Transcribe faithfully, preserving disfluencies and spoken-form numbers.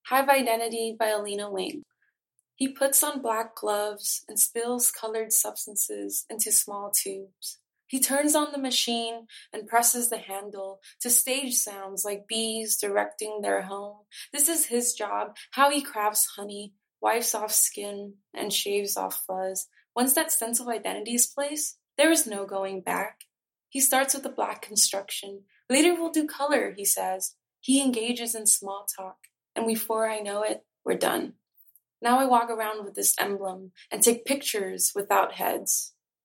Hive Identity by Alina Wing. He puts on black gloves and spills colored substances into small tubes. He turns on the machine and presses the handle to stage sounds like bees directing their home. This is his job, how he crafts honey, wipes off skin, and shaves off fuzz. Once that sense of identity is placed, there is no going back. He starts with the black construction. Later we'll do color, he says. He engages in small talk, and before I know it, we're done. Now I walk around with this emblem and take pictures without heads.